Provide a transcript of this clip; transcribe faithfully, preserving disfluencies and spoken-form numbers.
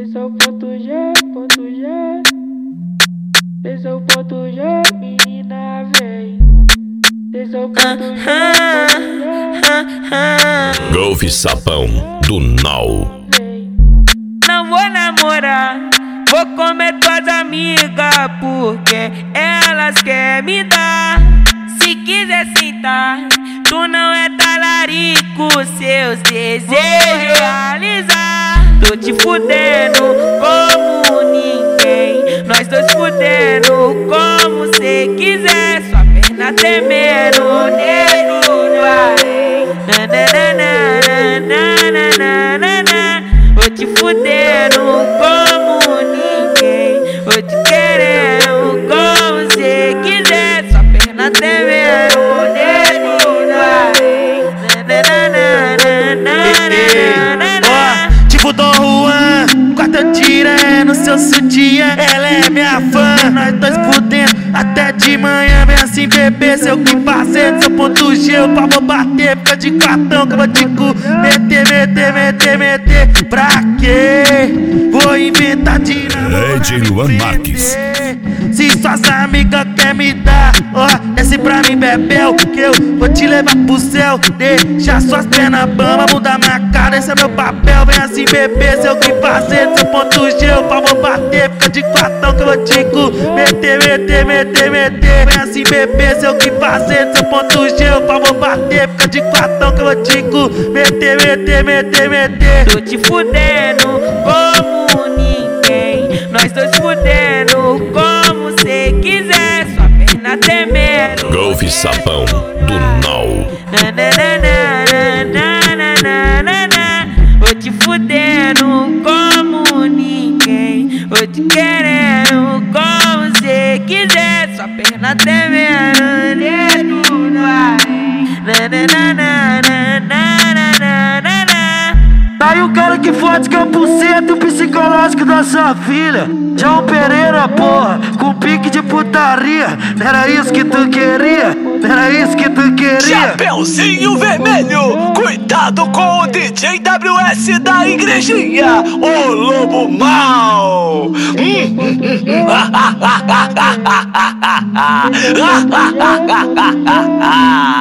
Esse é o ponto G, ponto G. Esse é o ponto G, menina vem. Esse é o ponto G, ponto G. Golfe Sapão do Nau. Não vou namorar, vou comer tuas amigas, porque elas querem me dar. Se quiser sentar, tu não é talarico, seus desejos realizar. Tô te fudendo como ninguém, nós dois fudendo como cê quiser. Sua perna tremendo, nego no arém. Nananana, vou te fudendo como ninguém, vou te querendo como cê quiser. Sua perna tremendo, nego no arém. Ó, tipo Dom Juan, quarta tira no seu sutiã. Ela é minha fã, nós dois fudendo até de manhã. Vem assim, bebê, seu que fazer, seu ponto G, o pau vou bater. Fica de quartão que eu vou te cu meter, meter, meter, meter. Pra quê? Vou inventar de namorar. D J Luan Marques. Se suas amigas quer me dar, ó, desce pra mim, bebel, que eu vou te levar pro céu. Deixa suas pernas bamba, mudar minha cara, esse é meu papel. Vem assim, bebê, seu que fazer, seu ponto G, o pau vou bater. Fica de quartão que eu vou te cu meter, meter, meter, meter. Vem assim, bebê, seu que fazer, seu ponto G, o pau vou bater. Fica de quartão que eu vou te cu meter, meter, meter, meter. Tô te fudendo como ninguém, nós dois fudendo como cê quiser. Sua perna tremendo, Golfe Sapão do Nau. vou te fudendo como ninguém, vou te querendo como cê quiser. Sua perna tremendo, dedo no arém. Tá aí o cara que fode que é o buceta, o psicológico da sua filha. João Pereira, porra, com pique de putaria. Não era isso que tu queria? Não era isso que tu queria? Chapeuzinho Vermelho, cuidado com o D J W S da igrejinha, o Lobo Mau. Hum, hum, hum, hum.